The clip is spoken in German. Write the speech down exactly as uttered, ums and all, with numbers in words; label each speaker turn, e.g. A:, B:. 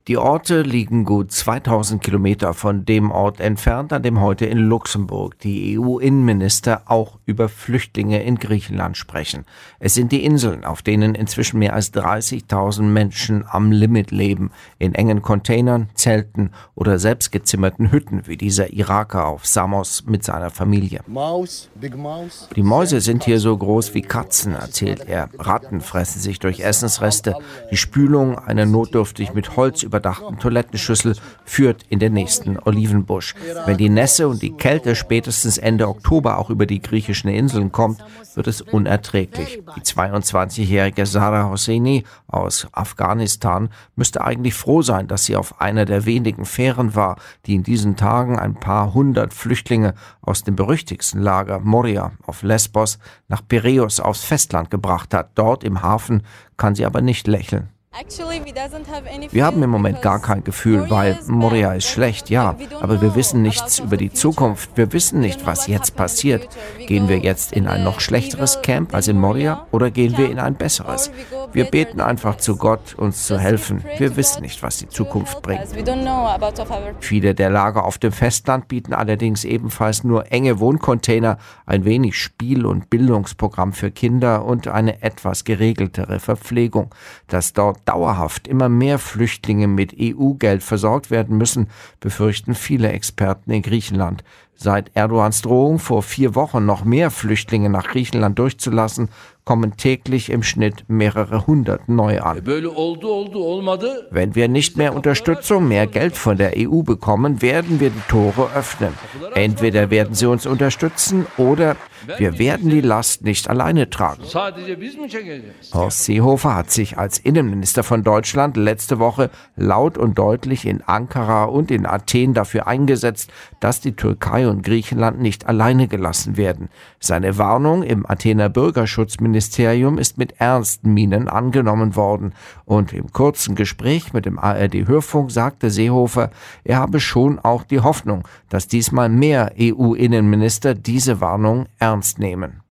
A: Die Orte liegen gut zweitausend Kilometer von dem Ort entfernt, an dem heute in Luxemburg die E U-Innenminister auch über Flüchtlinge in Griechenland sprechen. Es sind die Inseln, auf denen inzwischen mehr als dreißigtausend Menschen am Limit leben, in engen Containern, Zelten oder selbstgezimmerten Hütten, wie dieser Iraker auf Samos mit seiner Familie. Die Mäuse sind hier so groß wie Katzen, erzählt er. Ratten fressen sich durch Essensreste. Die Spülung, eine notdürftig mit Holz überdachten Toilettenschüssel, führt in den nächsten Olivenbusch. Wenn die Nässe und die Kälte spätestens Ende Oktober auch über die griechischen Inseln kommt, wird es unerträglich. Die zweiundzwanzigjährige Sarah Hosseini aus Afghanistan müsste eigentlich froh sein, dass sie auf einer der wenigen Fähren war, die in diesen Tagen ein paar hundert Flüchtlinge aus dem berüchtigsten Lager Moria auf Lesbos nach Piräus aufs Festland gebracht hat. Dort im Hafen kann sie aber nicht lächeln. Wir haben im Moment gar kein Gefühl, weil Moria ist schlecht, ja, aber wir wissen nichts über die Zukunft. Wir wissen nicht, was jetzt passiert. Gehen wir jetzt in ein noch schlechteres Camp als in Moria oder gehen wir in ein besseres? Wir beten einfach zu Gott, uns zu helfen. Wir wissen nicht, was die Zukunft bringt. Viele der Lager auf dem Festland bieten allerdings ebenfalls nur enge Wohncontainer, ein wenig Spiel- und Bildungsprogramm für Kinder und eine etwas geregeltere Verpflegung. Dass dort dauerhaft immer mehr Flüchtlinge mit E U-Geld versorgt werden müssen, befürchten viele Experten in Griechenland. Seit Erdogans Drohung vor vier Wochen noch mehr Flüchtlinge nach Griechenland durchzulassen, kommen täglich im Schnitt mehrere hundert neu an. Wenn wir nicht mehr Unterstützung, mehr Geld von der E U bekommen, werden wir die Tore öffnen. Entweder werden sie uns unterstützen oder wir werden die Last nicht alleine tragen. Horst Seehofer hat sich als Innenminister von Deutschland letzte Woche laut und deutlich in Ankara und in Athen dafür eingesetzt, dass die Türkei und Griechenland nicht alleine gelassen werden. Seine Warnung im Athener Bürgerschutzministerium ist mit ernsten Mienen angenommen worden. Und im kurzen Gespräch mit dem A R D-Hörfunk sagte Seehofer, er habe schon auch die Hoffnung, dass diesmal mehr E U-Innenminister diese Warnung ernst nehmen.